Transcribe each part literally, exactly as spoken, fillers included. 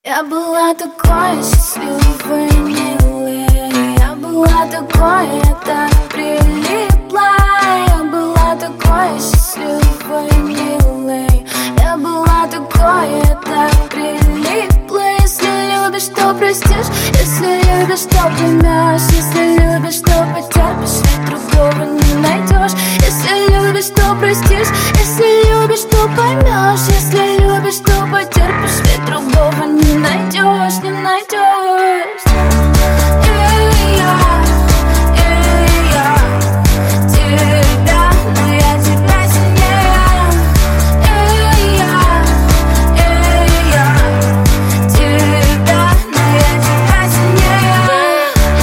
Я была такой счастливой, милой. Я была такой, я так прилипла. Я была такой счастливой, милой. Я была такой, я так прилипла. Если любишь, то простишь. Если любишь, то поймешь. Если любишь, то потерпишь, ведь другого не найдешь. Если любишь, то простишь. Если любишь, то поймешь. Если любишь, то потерпишь, ведь другого не найдешь, не найдешь. И я, и я тебя, но я тебя сильнее. И я, и я тебя, но я тебя сильнее.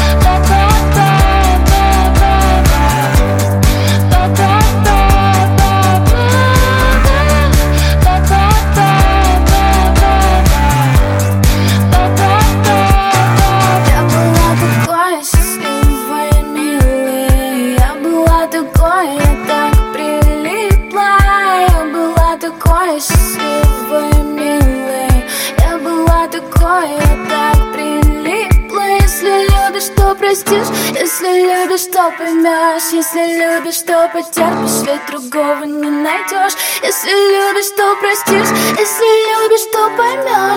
Я была такой счастливой, милой. Я была такой, я так прилипла. Я была такой счастливой, милой. Я была такой, я так прилипла. Если любишь, то простишь. Если любишь, то поймешь. Если любишь, то потерпишь, ведь другого не найдешь. Если любишь, то простишь. Если любишь, то поймешь.